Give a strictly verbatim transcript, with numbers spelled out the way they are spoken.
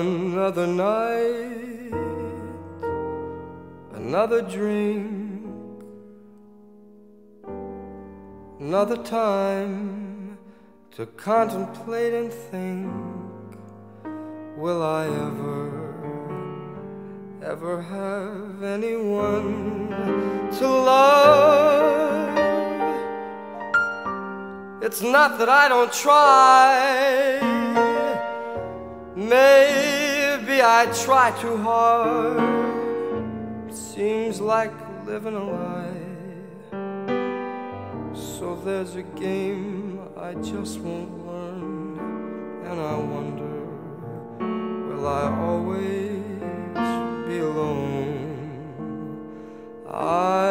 Another night, another drink, another time to contemplate and think, will I ever, ever have anyone to love? It's not that I don't try, maybe I try too hard. Seems like living a lie. So there's a game I just won't learn, and I wonder, will I always be alone? I